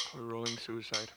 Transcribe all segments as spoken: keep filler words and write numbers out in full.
Rolling suicide.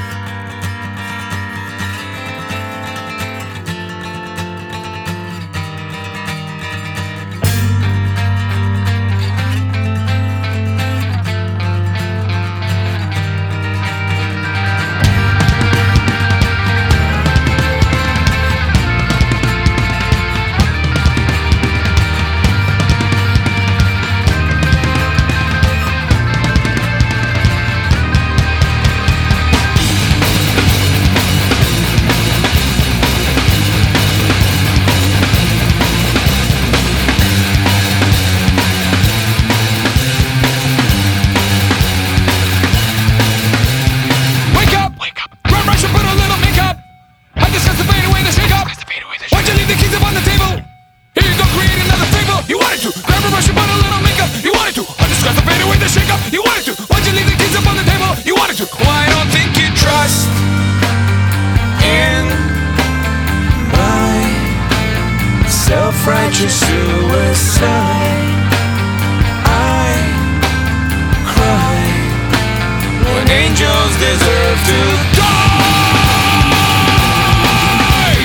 Self-righteous suicide. I cry when angels deserve to die.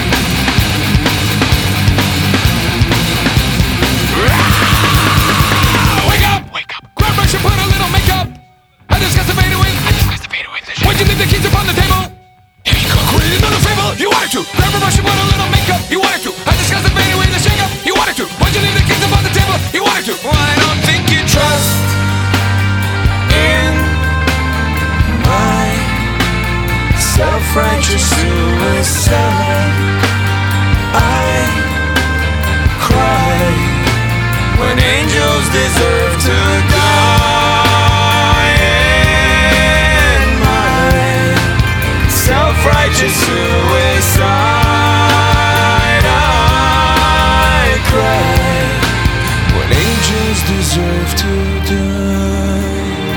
Wake up! Wake up! Grab brush and put a little makeup. I discuss the fade away. I discuss the fade away. Why'd you leave the keys upon the table? Here you go, create another fable. You wanted to. Grab a brush and put a little makeup. You wanted to. I discuss the fade away. You wanted to. Why'd you leave the keys upon the table? You wanted to. Well, I don't think you trust in my self-righteous suicide. I cry when angels deserve to die. In my self-righteous suicide, deserve to die.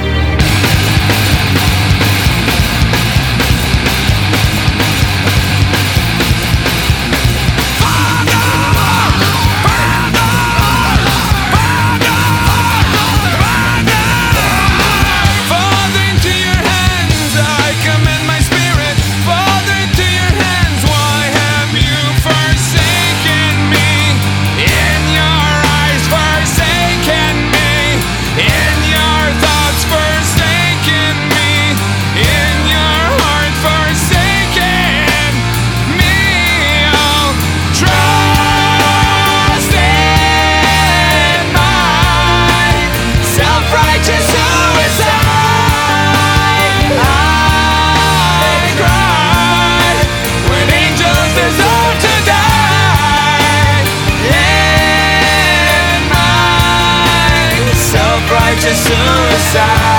Father! Father! Father! Father! Father, into your hands I commend my spirit. Father, into your hands, why have you forsaken me? In your eyes forsaken me. In your thoughts forsaken me. In your heart forsaken me. Oh, trust in my self-righteous suicide. I cry when angels deserve to die. In my self-righteous suicide.